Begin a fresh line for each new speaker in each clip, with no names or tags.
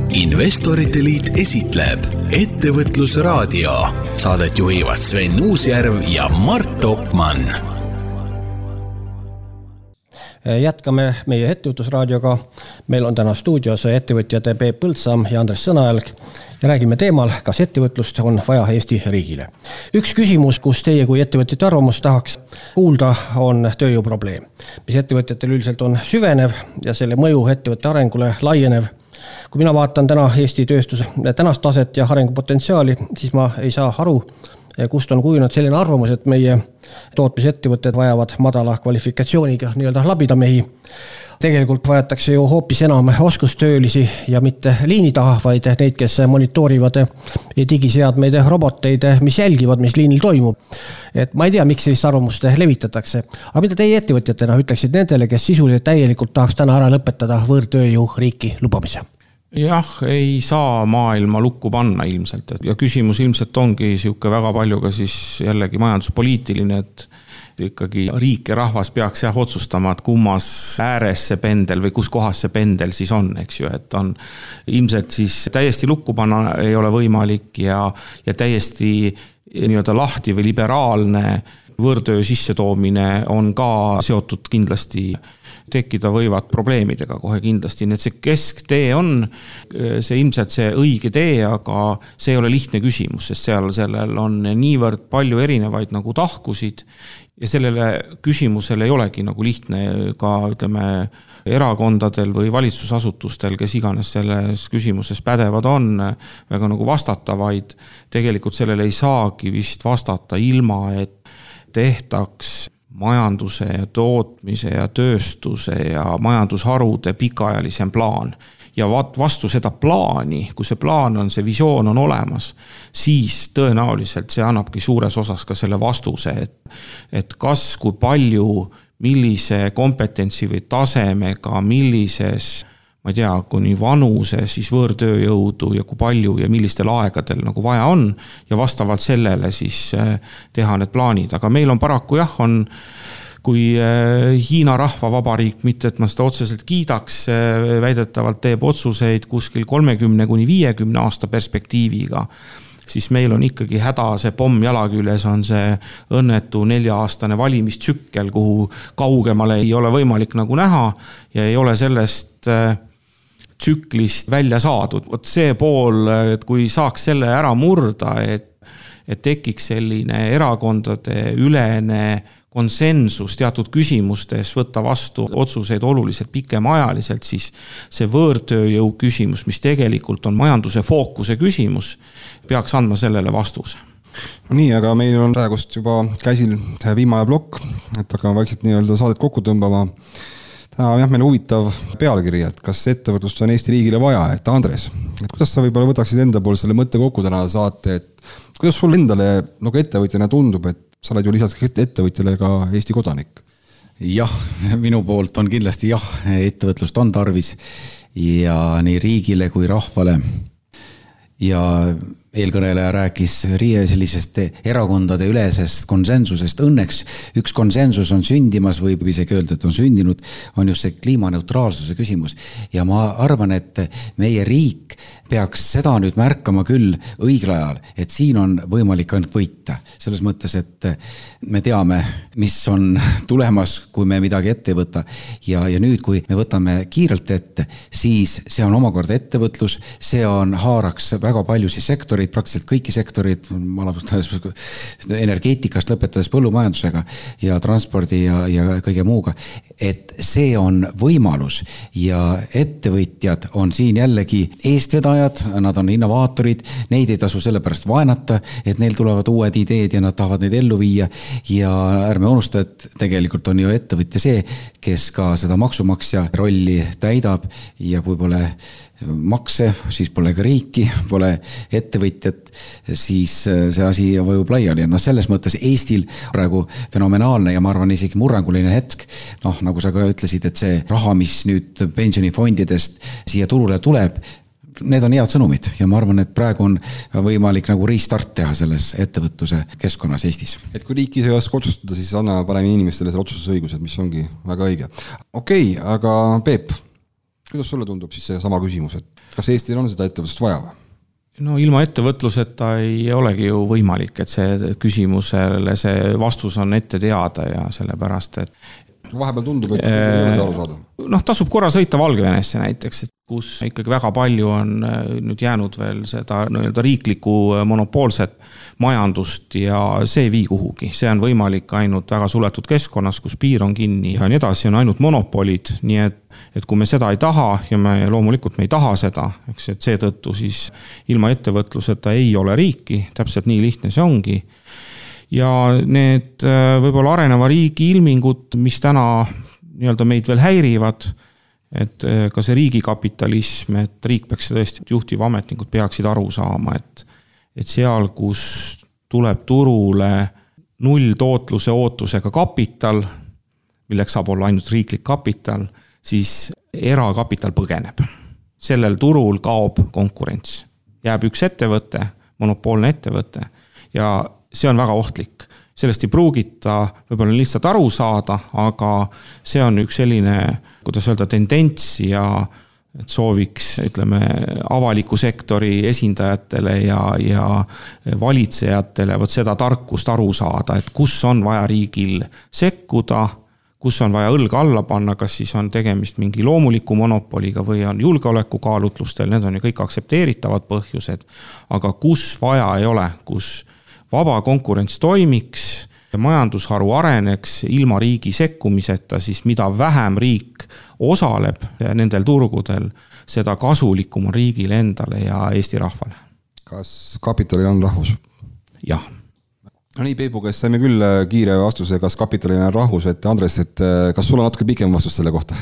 Investorite Liit esitleb Ettevõtlusraadio. Saadet juhivad Sven Uusjärv ja Mart Topmann.
Jätkame meie Ettevõtlusraadioga. Meil on täna stuudios ettevõtjad Peep Põldsam ja Andres Sõnajalg ja räägime teemal, kas ettevõtlust on vaja Eesti riigile. Üks küsimus, kus teie kui ettevõtjate arvamust tahaks kuulda, on tööjõuprobleem, mis ettevõtjatel üldiselt on süvenev ja selle mõju ettevõtte arengule laienev. Kui mina vaatan täna Eesti tööstuse tänast taset ja arengupotentsiaali, siis ma ei saa aru, kust on kujunenud selline arvamus, et meie tootmisettevõtted vajavad madala kvalifikatsiooniga nii-öelda labidamehi. Tegelikult vajatakse ju hoopis enam oskustöölisi ja mitte liini taha, vaid neid, kes monitoorivad digiseadmeid, roboteid, mis jälgivad, mis liinil toimub. Et ma ei tea, miks sellist arvamust levitatakse. Aga mida teie ettevõtjatena ütleksid nendele, kes sisuliselt täielikult tahaks täna ära lõpetada võõrtööjõu riiki lubamise?
Jah, ei saa maailma lukku panna ilmselt. Ja küsimus ilmselt ongi siuke väga palju ka siis jällegi majanduspoliitiline, et ikkagi riik ja rahvas peaks otsustama, et kummas ääres see pendel või kus kohas see pendel siis on, eks ju, et on ilmselt siis täiesti lukku panna ei ole võimalik ja täiesti nii-öelda lahti või liberaalne võõrtöö sissetoomine on ka seotud kindlasti tekkida võivad probleemidega kohe kindlasti. Nii et see kesktee on see ilmselt see õige tee, aga see ei ole lihtne küsimus, sest sellel on niivõrd palju erinevaid nagu tahkusid ja sellele küsimusele ei olegi nagu lihtne ka ütleme erakondadel või valitsusasutustel, kes iganes selles küsimuses pädevad on, väga nagu vastata, vaid tegelikult sellele ei saagi vist vastata ilma, et tehtaks majanduse ja tootmise ja tööstuse ja majandusharude pikaajalisem plaan. Ja vastu seda plaani, kui see plaan on, see visioon on olemas, siis tõenäoliselt see annabki suures osas ka selle vastuse, et kas, kui palju, millise kompetentsi või tasemega, millises ma ei tea, kuni vanuse siis võõrtööjõudu ja kui palju ja millistel aegadel nagu vaja on ja vastavalt sellele siis teha need plaanid. Aga meil on paraku on, kui Hiina rahvavabariik, mitte et ma seda otseselt kiidaks, väidetavalt teeb otsuseid kuskil 30–50 aasta perspektiiviga, siis meil on ikkagi häda see pomm jala küljes on see õnnetu 4-aastane valimistsükkel, kuhu kaugemale ei ole võimalik nagu näha ja ei ole sellest tsüklist välja saadud. Vot see pool, et kui saaks selle ära murda, et tekiks selline erakondade ülene konsensus teatud küsimustes, võtta vastu otsuseid oluliselt pikemaajaliselt, siis see võõrtööjõu küsimus, mis tegelikult on majanduse fookuse küsimus, peaks andma sellele vastuse.
No nii, aga meil on praegust juba käsil viimane plokk, et hakkame vaikselt nii-öelda saadet kokku tõmbama. Täna meil huvitav pealkiri, et kas ettevõtlust on Eesti riigile vaja, et Andres, et kuidas sa võib-olla võtaksid enda pool selle mõtte kokku täna saate, et kuidas sul endale nagu ettevõtjana tundub, et sa oled ju lisaks ettevõtjale ka Eesti kodanik?
Jah, minu poolt on kindlasti ettevõtlust on tarvis ja nii riigile kui rahvale ja eelkõneleja rääkis sellisest erakondade ülesest konsensusest. Õnneks üks konsensus on sündimas, võib isegi öelda, et on sündinud, on just see kliimaneutraalsuse küsimus. Ja ma arvan, et meie riik peaks seda nüüd märkama küll õigel ajal, et siin on võimalik ainult võita. Selles mõttes, et me teame, mis on tulemas, kui me midagi ette ei võta. Ja nüüd, kui me võtame kiirelt ette, siis see on omakorda ettevõtlus, see on haaraks väga palju sektori, praktiliselt kõiki sektorid, energeetikast lõpetades põllumajandusega ja transpordi ja kõige muuga, et see on võimalus ja ettevõtjad on siin jällegi eestvedajad, nad on innovaatorid, neid ei tasu sellepärast vaenata, et neil tulevad uued ideed ja nad tahavad neid ellu viia ja ärme unusta, et tegelikult on ju ettevõtja see, kes ka seda maksumaksja rolli täidab ja kui pole makse, siis pole ka riiki, pole ettevõtjat, siis see asi vajub laiali. Selles mõttes Eestil praegu fenomenaalne ja ma arvan isegi murranguline hetk, nagu sa ka ütlesid, et see raha, mis nüüd pensionifondidest siia turule tuleb, need on head sõnumid ja ma arvan, et praegu on võimalik nagu restart teha selles ettevõtluse keskkonnas Eestis.
Et kui riik ise oska otsustada, siis anna paremini inimestele selle otsustusõigused, mis ongi väga õige. Okei, aga Peep, Kuidas sulle tundub siis see sama küsimus, et kas Eestil on seda ettevõtlust vaja või?
No ilma ettevõtluseta ei olegi ju võimalik, et see küsimusele see vastus on ette teada ja sellepärast, et
vahepeal tundub, et ei ole see aru saada.
Tasub korra sõita Valgevenesse näiteks, kus ikkagi väga palju on nüüd jäänud veel seda riiklikku monopoolset majandust ja see ei vii kuhugi. See on võimalik ainult väga suletud keskkonnas, kus piir on kinni ja nii edasi on ainult monopolid, nii et kui me seda ei taha ja loomulikult me ei taha seda, eks, et seetõttu siis ilma ettevõtluseta ei ole riiki, täpselt nii lihtne see ongi. Ja need võib-olla areneva riigi ilmingud, mis täna meid veel häirivad, et ka see riigikapitalism, et riik peaks tõesti, juhtiv ametnikud peaksid aru saama, et seal, kus tuleb turule null tootluse ootusega kapital, milleks saab olla ainult riiklik kapital, siis erakapital põgeneb. Sellel turul kaob konkurents. Jääb üks ettevõte, monopoolne ettevõte ja see on väga ohtlik. Sellest ei pruugita võib-olla lihtsalt aru saada, aga see on üks selline, kuidas öelda, tendents ja et sooviks, avaliku sektori esindajatele ja valitsejatele seda tarkust aru saada, et kus on vaja riigil sekkuda, kus on vaja õlga alla panna, kas siis on tegemist mingi loomuliku monopoliga või on julgeolekukaalutlustel, need on ju kõik aksepteeritavad põhjused, aga kus vaja ei ole, kus vaba konkurents toimiks ja majandusharu areneks ilma riigi sekkumiseta, siis mida vähem riik osaleb nendel turgudel, seda kasulikum on riigile endale ja Eesti rahvale.
Kas kapitalil on rahvus?
Jah.
No nii, Peepu, kes saime küll kiire vastuse, kas kapitalil on rahvus, et Andres, et kas sul on natuke pikem vastus selle kohta?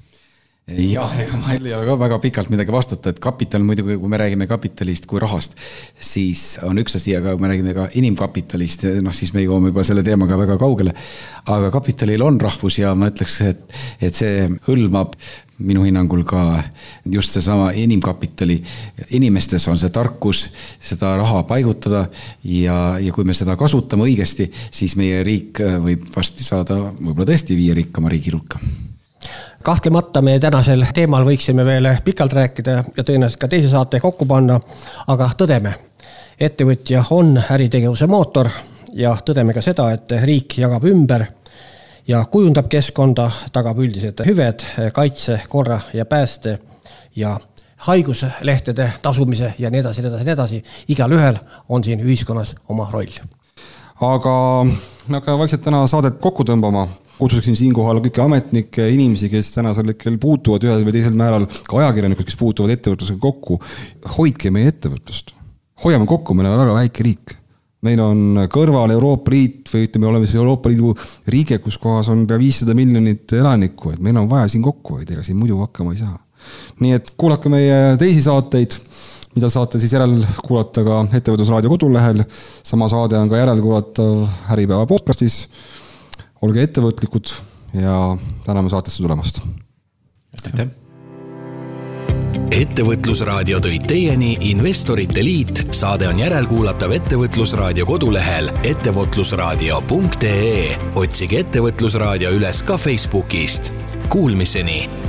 Jah, ega ma ei ole ka väga pikalt midagi vastata, et kapital muidugi, kui me räägime kapitalist kui rahast, siis on üks asi, aga kui me räägime ka inimkapitalist, siis me jõuame juba selle teemaga väga kaugele. Aga kapitalil on rahvus ja ma ütleks, et see hõlmab minu hinnangul ka just seesama inimkapitali. Inimestes on see tarkus seda raha paigutada ja kui me seda kasutame õigesti, siis meie riik võib vasti saada võib-olla tõesti 5 rikkama riigi hulka.
Kahtlemata me tänasel teemal võiksime veel pikalt rääkida ja tõenäoliselt ka teise saate kokku panna, aga tõdeme, ettevõtja on äritegevuse mootor ja tõdeme ka seda, et riik jagab ümber ja kujundab keskkonda, tagab üldised hüved, kaitse, korra ja pääste ja haiguslehtede tasumise ja nii edasi. Igal ühel on siin ühiskonnas oma roll.
Aga vaikselt täna saadet kokku tõmbama. Kutsusin siinkohal kõiki ametnikke, inimesi, kes tänasel hetkel puutuvad ühel või teisel määral, ka ajakirjanikud, kes puutuvad ettevõtlusega kokku. Hoidke meie ettevõtlust. Hoiame kokku, meil on väga väike riik. Meil on kõrval Euroopa Liit või me oleme siis Euroopa Liidu riige, kus kohas on pea 500 miljonit elanikku, et meil on vaja siin kokku hoida, ega siin muidu hakkama ei saa. Nii et kuulake meie teisi saateid, mida saate siis järel kuulata ka Ettevõtlusraadio kodulehel. Sama saade on ka järel kuulatav Äripäeva podcastis. Olge ettevõtlikud ja täname saatesse tulemast.
Aitäh!
Ettevõtlusraadio tõid teieni Investorite Liit. Saade on järelkuulatav Ettevõtlusraadio kodulehel ettevõtlusraadio.ee. Otsige Ettevõtlusraadio üles ka Facebookist. Kuulmiseni!